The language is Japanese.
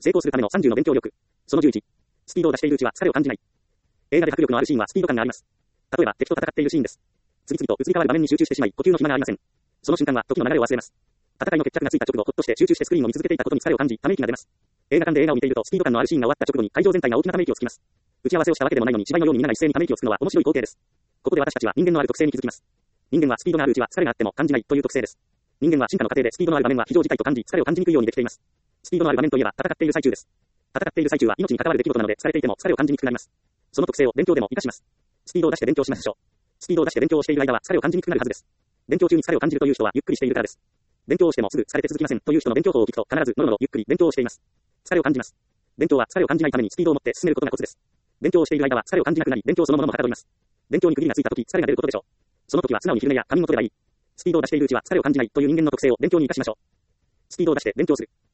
成功するための30の勉強力。その11。スピードを出しているうちは疲れを感じない。映画で迫力のあるシーンはスピード感があります。例えば、敵と戦っているシーンです。次々と移り変わる場面に集中してしまい、呼吸の暇がありません。その瞬間は時の流れを忘れます。戦いの決着がついた直後、ほっとして集中してスクリーンを見続けていたことに疲れを感じ、ため息が出ます。映画館で映画を見ていると、スピード感のあるシーンが終わった直後に会場全体が大きなため息をつきます。打ち合わせをしたわけでもないのに芝居のように皆が一斉にため息をつくのは面白い光景です。ここで私たちは人間のある特性に気づきます。人間はスピードがあるうちは疲れがあっても感じないという特性です。人間は進化の過程でスピードのある場面は非常事態と感じ、疲れを感じにくいようにできています。スピードのある場面といえば戦っている最中です。戦っている最中は命に関わる出来事なので疲れていても疲れを感じにくくなります。その特性を勉強でも活かします。スピードを出して勉強しましょう。スピードを出して勉強をしている間は疲れを感じにくくなるはずです。勉強中に疲れを感じるという人はゆっくりしているからです。勉強をしてもすぐ疲れて続きませんという人の勉強法を聞くと必ずのろのろゆっくり勉強をしています。疲れを感じます。勉強は疲れを感じないためにスピードを持って進めることがコツです。勉強をしている間は疲れを感じなくなり、勉強そのものもはかどります。勉強に区切りがついた時疲れが出ることでしょう。その時は素直に昼寝や仮眠を取ればいい。スピードを出しているうちは疲れを感じないという人間の特性を勉強に活かしましょう。スピードを出して勉強する。